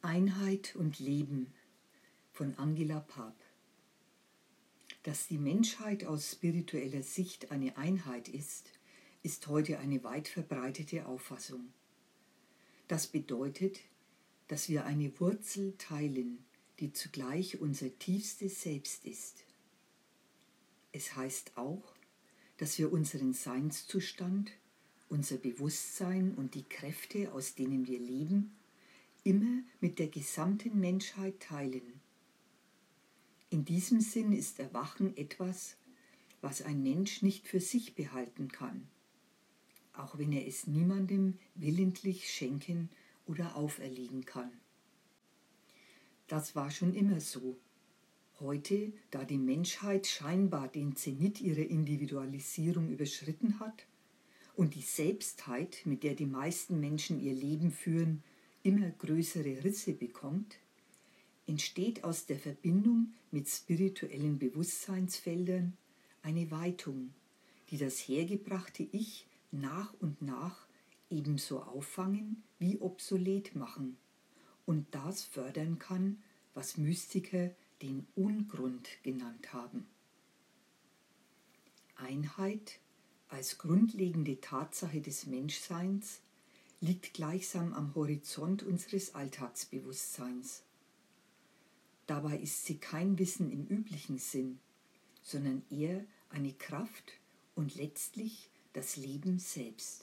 Einheit und Leben von Angela Paap. Dass die Menschheit aus spiritueller Sicht eine Einheit ist, ist heute eine weit verbreitete Auffassung. Das bedeutet, dass wir eine Wurzel teilen, die zugleich unser tiefstes Selbst ist. Es heißt auch, dass wir unseren Seinszustand, unser Bewusstsein und die Kräfte, aus denen wir leben, immer mit der gesamten Menschheit teilen. In diesem Sinn ist Erwachen etwas, was ein Mensch nicht für sich behalten kann, auch wenn er es niemandem willentlich schenken oder auferlegen kann. Das war schon immer so. Heute, da die Menschheit scheinbar den Zenit ihrer Individualisierung überschritten hat und die Selbstheit, mit der die meisten Menschen ihr Leben führen, immer größere Risse bekommt, entsteht aus der Verbindung mit spirituellen Bewusstseinsfeldern eine Weitung, die das hergebrachte Ich nach und nach ebenso auffangen wie obsolet machen und das fördern kann, was Mystiker den Ungrund genannt haben. Einheit als grundlegende Tatsache des Menschseins liegt gleichsam am Horizont unseres Alltagsbewusstseins. Dabei ist sie kein Wissen im üblichen Sinn, sondern eher eine Kraft und letztlich das Leben selbst.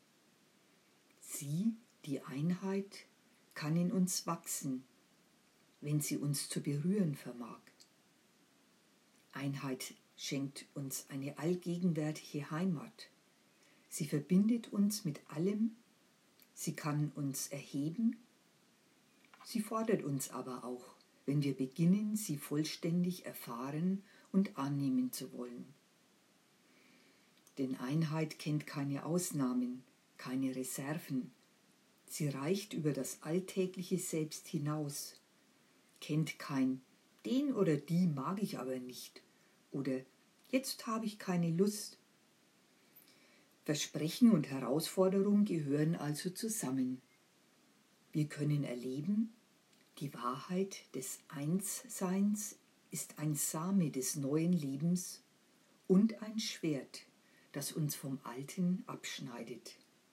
Sie, die Einheit, kann in uns wachsen, wenn sie uns zu berühren vermag. Einheit schenkt uns eine allgegenwärtige Heimat. Sie verbindet uns mit allem, sie kann uns erheben, sie fordert uns aber auch, wenn wir beginnen, sie vollständig erfahren und annehmen zu wollen. Denn Einheit kennt keine Ausnahmen, keine Reserven. Sie reicht über das alltägliche Selbst hinaus, kennt kein den oder die mag ich aber nicht oder jetzt habe ich keine Lust. Versprechen und Herausforderung gehören also zusammen. Wir können erleben, die Wahrheit des Einsseins ist ein Same des neuen Lebens und ein Schwert, das uns vom Alten abschneidet.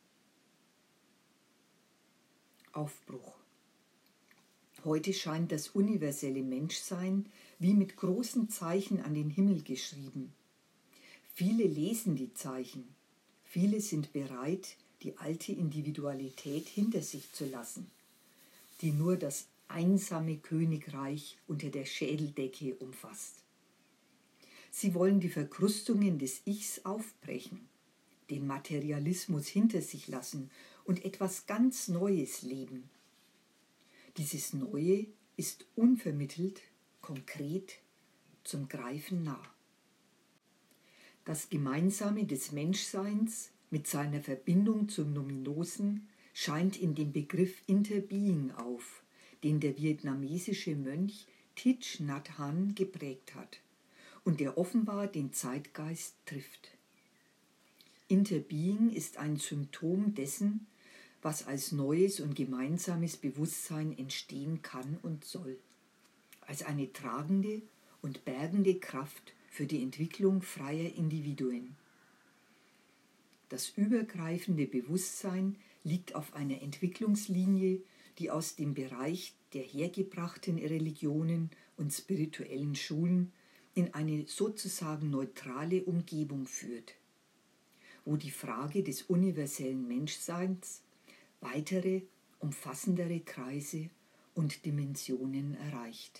Aufbruch. Heute scheint das universelle Menschsein wie mit großen Zeichen an den Himmel geschrieben. Viele lesen die Zeichen, viele sind bereit, die alte Individualität hinter sich zu lassen, die nur das einsame Königreich unter der Schädeldecke umfasst. Sie wollen die Verkrustungen des Ichs aufbrechen, den Materialismus hinter sich lassen und etwas ganz Neues leben. Dieses Neue ist unvermittelt, konkret, zum Greifen nah. Das Gemeinsame des Menschseins mit seiner Verbindung zum Nominosen scheint in dem Begriff Interbeing auf, den der vietnamesische Mönch Thich Nhat Hanh geprägt hat und der offenbar den Zeitgeist trifft. Interbeing ist ein Symptom dessen, was als neues und gemeinsames Bewusstsein entstehen kann und soll, als eine tragende und bergende Kraft für die Entwicklung freier Individuen. Das übergreifende Bewusstsein liegt auf einer Entwicklungslinie, die aus dem Bereich der hergebrachten Religionen und spirituellen Schulen in eine sozusagen neutrale Umgebung führt, wo die Frage des universellen Menschseins weitere, umfassendere Kreise und Dimensionen erreicht.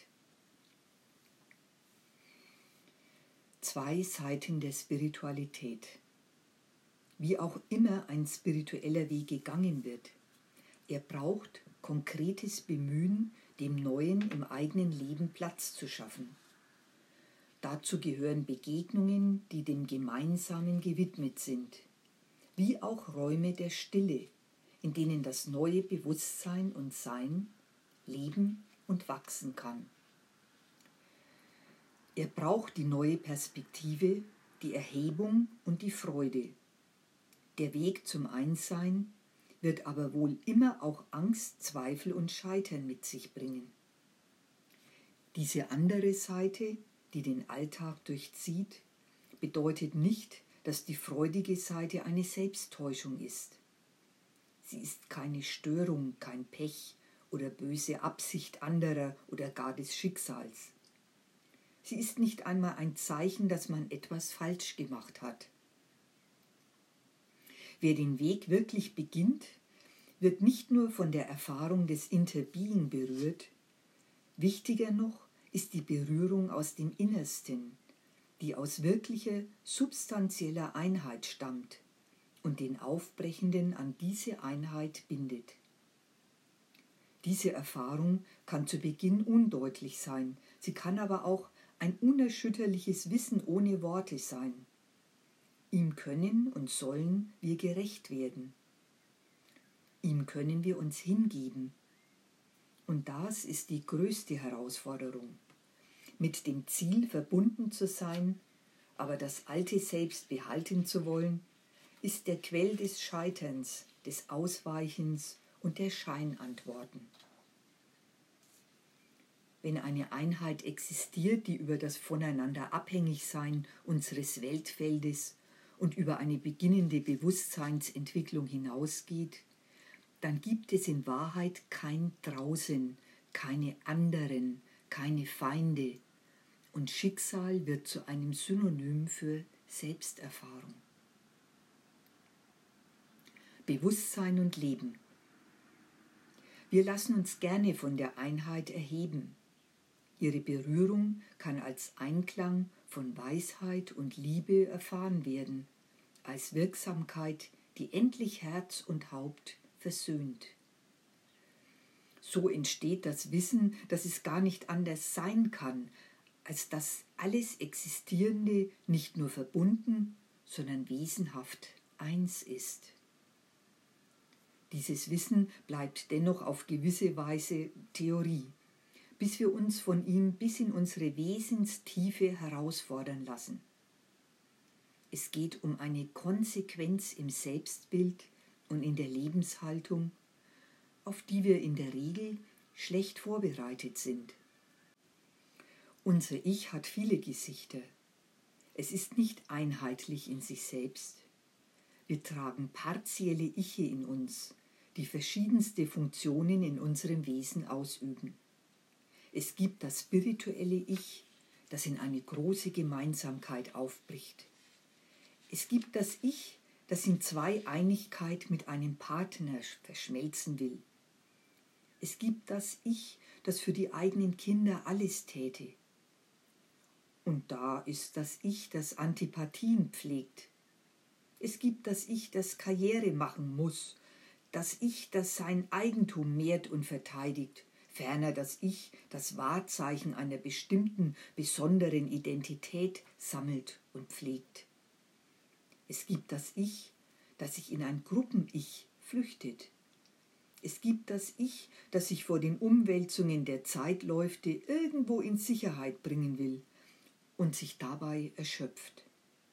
2 Seiten der Spiritualität. Wie auch immer ein spiritueller Weg gegangen wird, er braucht konkretes Bemühen, dem Neuen im eigenen Leben Platz zu schaffen. Dazu gehören Begegnungen, die dem Gemeinsamen gewidmet sind, wie auch Räume der Stille, in denen das neue Bewusstsein und Sein leben und wachsen kann. Er braucht die neue Perspektive, die Erhebung und die Freude. Der Weg zum Einssein wird aber wohl immer auch Angst, Zweifel und Scheitern mit sich bringen. Diese andere Seite, die den Alltag durchzieht, bedeutet nicht, dass die freudige Seite eine Selbsttäuschung ist. Sie ist keine Störung, kein Pech oder böse Absicht anderer oder gar des Schicksals. Sie ist nicht einmal ein Zeichen, dass man etwas falsch gemacht hat. Wer den Weg wirklich beginnt, wird nicht nur von der Erfahrung des Interbeing berührt, wichtiger noch ist die Berührung aus dem Innersten, die aus wirklicher, substanzieller Einheit stammt und den Aufbrechenden an diese Einheit bindet. Diese Erfahrung kann zu Beginn undeutlich sein, sie kann aber auch ein unerschütterliches Wissen ohne Worte sein. Ihm können und sollen wir gerecht werden. Ihm können wir uns hingeben. Und das ist die größte Herausforderung, mit dem Ziel verbunden zu sein, aber das alte Selbst behalten zu wollen, ist der Quell des Scheiterns, des Ausweichens und der Scheinantworten. Wenn eine Einheit existiert, die über das Voneinander-Abhängigsein unseres Weltfeldes und über eine beginnende Bewusstseinsentwicklung hinausgeht, dann gibt es in Wahrheit kein Draußen, keine anderen, keine Feinde, und Schicksal wird zu einem Synonym für Selbsterfahrung. Bewusstsein und Leben. Wir lassen uns gerne von der Einheit erheben. Ihre Berührung kann als Einklang von Weisheit und Liebe erfahren werden, als Wirksamkeit, die endlich Herz und Haupt versöhnt. So entsteht das Wissen, dass es gar nicht anders sein kann, als dass alles Existierende nicht nur verbunden, sondern wesenhaft eins ist. Dieses Wissen bleibt dennoch auf gewisse Weise Theorie, bis wir uns von ihm bis in unsere Wesenstiefe herausfordern lassen. Es geht um eine Konsequenz im Selbstbild und in der Lebenshaltung, auf die wir in der Regel schlecht vorbereitet sind. Unser Ich hat viele Gesichter. Es ist nicht einheitlich in sich selbst. Wir tragen partielle Iche in uns, die verschiedenste Funktionen in unserem Wesen ausüben. Es gibt das spirituelle Ich, das in eine große Gemeinsamkeit aufbricht. Es gibt das Ich, das in Zweieinigkeit mit einem Partner verschmelzen will. Es gibt das Ich, das für die eigenen Kinder alles täte. Und da ist das Ich, das Antipathien pflegt. Es gibt das Ich, das Karriere machen muss, das Ich, das sein Eigentum mehrt und verteidigt, ferner das Ich, das Wahrzeichen einer bestimmten, besonderen Identität sammelt und pflegt. Es gibt das Ich, das sich in ein Gruppen-Ich flüchtet. Es gibt das Ich, das sich vor den Umwälzungen der Zeitläufte irgendwo in Sicherheit bringen will und sich dabei erschöpft.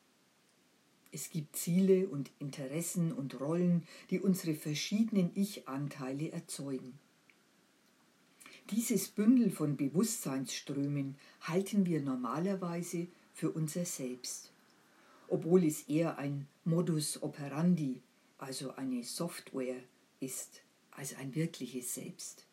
Es gibt Ziele und Interessen und Rollen, die unsere verschiedenen Ich-Anteile erzeugen. Dieses Bündel von Bewusstseinsströmen halten wir normalerweise für unser Selbst, obwohl es eher ein Modus operandi, also eine Software, ist, als ein wirkliches Selbst.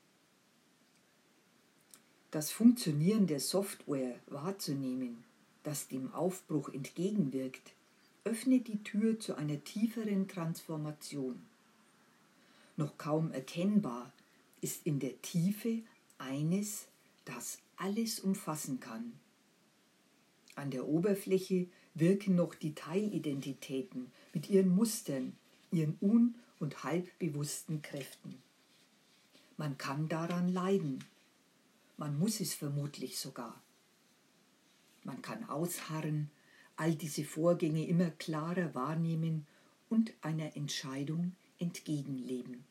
Das Funktionieren der Software wahrzunehmen, das dem Aufbruch entgegenwirkt, öffnet die Tür zu einer tieferen Transformation. Noch kaum erkennbar ist in der Tiefe eines, das alles umfassen kann. An der Oberfläche wirken noch die Teilidentitäten mit ihren Mustern, ihren un- und halbbewussten Kräften. Man kann daran leiden. Man muss es vermutlich sogar. Man kann ausharren, all diese Vorgänge immer klarer wahrnehmen und einer Entscheidung entgegenleben.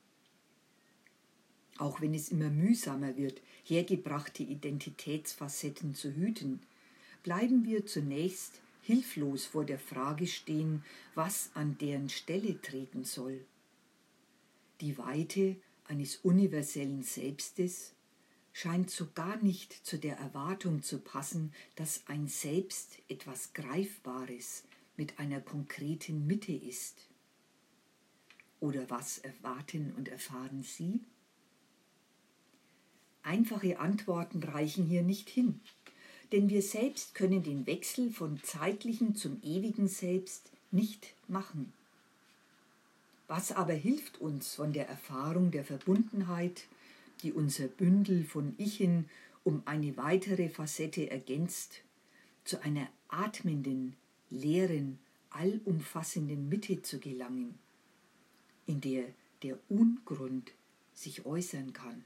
Auch wenn es immer mühsamer wird, hergebrachte Identitätsfacetten zu hüten, bleiben wir zunächst hilflos vor der Frage stehen, was an deren Stelle treten soll. Die Weite eines universellen Selbstes scheint so gar nicht zu der Erwartung zu passen, dass ein Selbst etwas Greifbares mit einer konkreten Mitte ist. Oder was erwarten und erfahren Sie? Einfache Antworten reichen hier nicht hin, denn wir selbst können den Wechsel von zeitlichem zum ewigen Selbst nicht machen. Was aber hilft uns von der Erfahrung der Verbundenheit, die unser Bündel von Ichen um eine weitere Facette ergänzt, zu einer atmenden, leeren, allumfassenden Mitte zu gelangen, in der der Ungrund sich äußern kann?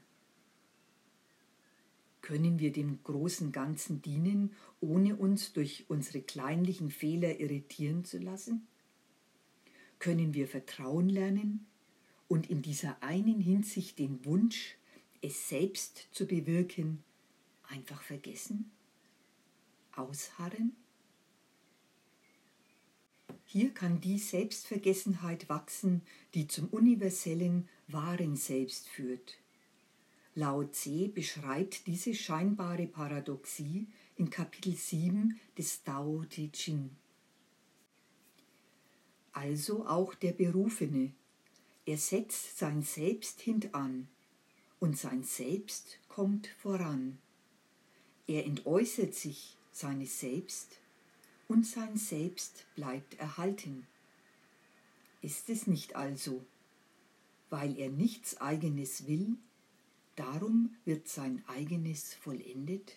Können wir dem großen Ganzen dienen, ohne uns durch unsere kleinlichen Fehler irritieren zu lassen? Können wir Vertrauen lernen und in dieser einen Hinsicht den Wunsch, es selbst zu bewirken, einfach vergessen? Ausharren? Hier kann die Selbstvergessenheit wachsen, die zum universellen, wahren Selbst führt. Lao Tse beschreibt diese scheinbare Paradoxie in Kapitel 7 des Tao Te Ching. Also auch der Berufene. Er setzt sein Selbst hintan und sein Selbst kommt voran. Er entäußert sich seines Selbst und sein Selbst bleibt erhalten. Ist es nicht also, weil er nichts Eigenes will, darum wird sein Eigenes vollendet?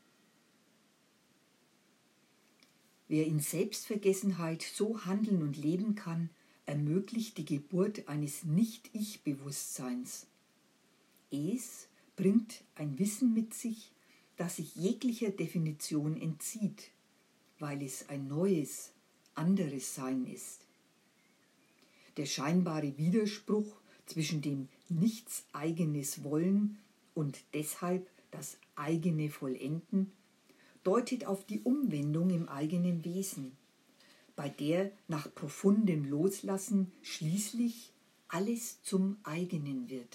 Wer in Selbstvergessenheit so handeln und leben kann, ermöglicht die Geburt eines Nicht-Ich-Bewusstseins. Es bringt ein Wissen mit sich, das sich jeglicher Definition entzieht, weil es ein neues, anderes Sein ist. Der scheinbare Widerspruch zwischen dem nichts Eigenes Wollen und deshalb das eigene Vollenden deutet auf die Umwendung im eigenen Wesen, bei der nach profundem Loslassen schließlich alles zum eigenen wird.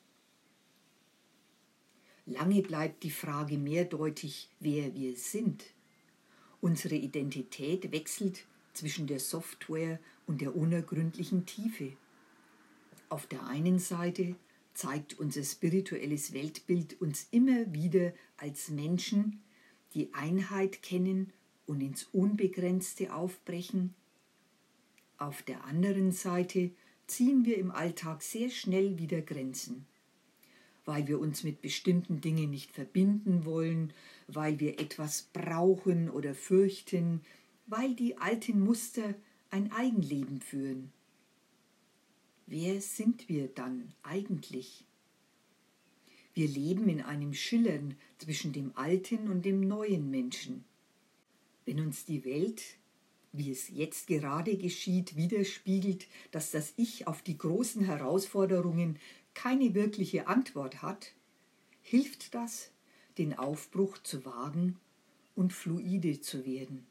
Lange bleibt die Frage mehrdeutig, wer wir sind. Unsere Identität wechselt zwischen der Software und der unergründlichen Tiefe. Auf der einen Seite zeigt unser spirituelles Weltbild uns immer wieder als Menschen, die Einheit kennen und ins Unbegrenzte aufbrechen. Auf der anderen Seite ziehen wir im Alltag sehr schnell wieder Grenzen, weil wir uns mit bestimmten Dingen nicht verbinden wollen, weil wir etwas brauchen oder fürchten, weil die alten Muster ein Eigenleben führen. Wer sind wir dann eigentlich? Wir leben in einem Schillern zwischen dem alten und dem neuen Menschen. Wenn uns die Welt, wie es jetzt gerade geschieht, widerspiegelt, dass das Ich auf die großen Herausforderungen keine wirkliche Antwort hat, hilft das, den Aufbruch zu wagen und fluide zu werden.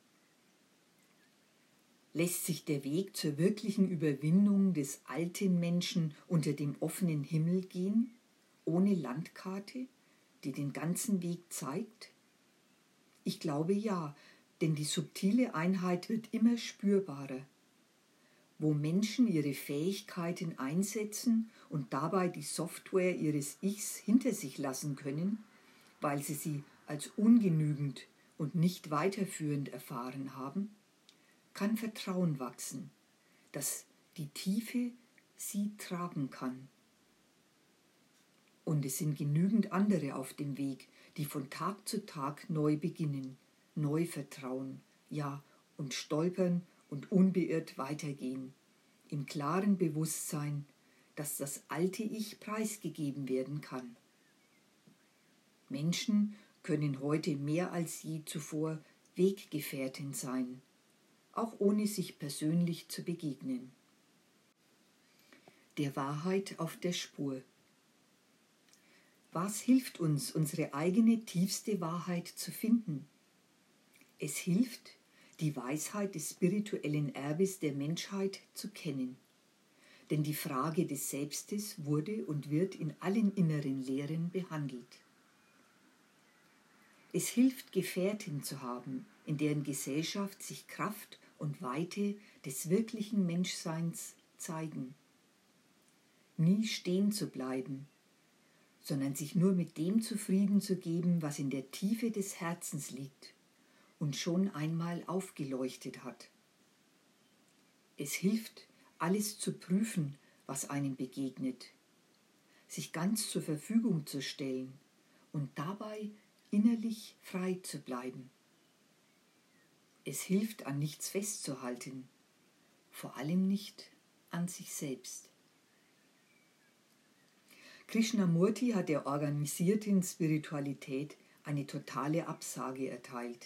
Lässt sich der Weg zur wirklichen Überwindung des alten Menschen unter dem offenen Himmel gehen, ohne Landkarte, die den ganzen Weg zeigt? Ich glaube ja, denn die subtile Einheit wird immer spürbarer. Wo Menschen ihre Fähigkeiten einsetzen und dabei die Software ihres Ichs hinter sich lassen können, weil sie als ungenügend und nicht weiterführend erfahren haben, kann Vertrauen wachsen, dass die Tiefe sie tragen kann. Und es sind genügend andere auf dem Weg, die von Tag zu Tag neu beginnen, neu vertrauen, ja, und stolpern und unbeirrt weitergehen, im klaren Bewusstsein, dass das alte Ich preisgegeben werden kann. Menschen können heute mehr als je zuvor Weggefährten sein, auch ohne sich persönlich zu begegnen. Der Wahrheit auf der Spur. Was hilft uns, unsere eigene tiefste Wahrheit zu finden? Es hilft, die Weisheit des spirituellen Erbes der Menschheit zu kennen. denn die Frage des Selbstes wurde und wird in allen inneren Lehren behandelt. Es hilft, Gefährten zu haben, in deren Gesellschaft sich Kraft und Weite des wirklichen Menschseins zeigen. Nie stehen zu bleiben, sondern sich nur mit dem zufrieden zu geben, was in der Tiefe des Herzens liegt und schon einmal aufgeleuchtet hat. Es hilft, alles zu prüfen, was einem begegnet, sich ganz zur Verfügung zu stellen und dabei innerlich frei zu bleiben. Es hilft, an nichts festzuhalten, vor allem nicht an sich selbst. Krishnamurti hat der organisierten Spiritualität eine totale Absage erteilt.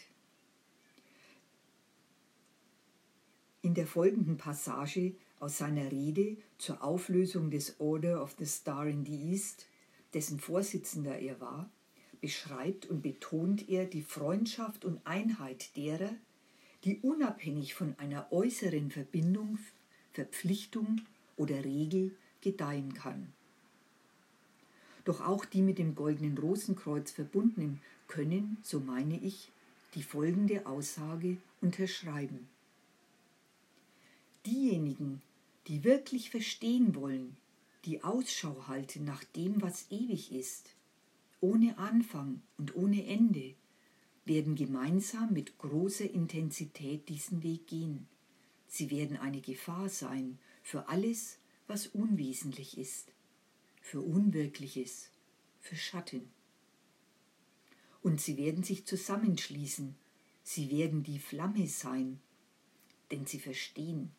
In der folgenden Passage aus seiner Rede zur Auflösung des Order of the Star in the East, dessen Vorsitzender er war, beschreibt und betont er die Freundschaft und Einheit derer, die unabhängig von einer äußeren Verbindung, Verpflichtung oder Regel gedeihen kann. Doch auch die mit dem Goldenen Rosenkreuz Verbundenen können, so meine ich, die folgende Aussage unterschreiben. Diejenigen, die wirklich verstehen wollen, die Ausschau halten nach dem, was ewig ist, ohne Anfang und ohne Ende, werden gemeinsam mit großer Intensität diesen Weg gehen. Sie werden eine Gefahr sein für alles, was unwesentlich ist, für Unwirkliches, für Schatten. Und sie werden sich zusammenschließen, sie werden die Flamme sein, denn sie verstehen.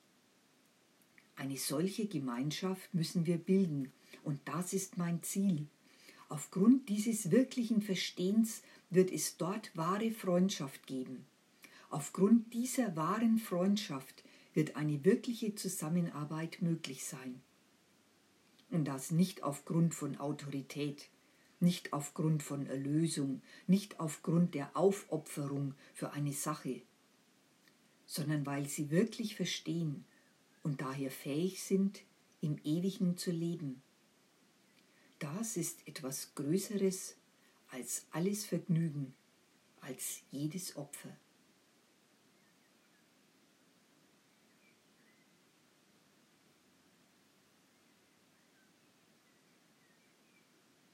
Eine solche Gemeinschaft müssen wir bilden, und das ist mein Ziel. Aufgrund dieses wirklichen Verstehens wird es dort wahre Freundschaft geben. Aufgrund dieser wahren Freundschaft wird eine wirkliche Zusammenarbeit möglich sein. Und das nicht aufgrund von Autorität, nicht aufgrund von Erlösung, nicht aufgrund der Aufopferung für eine Sache, sondern weil sie wirklich verstehen und daher fähig sind, im Ewigen zu leben. Das ist etwas Größeres als alles Vergnügen, als jedes Opfer.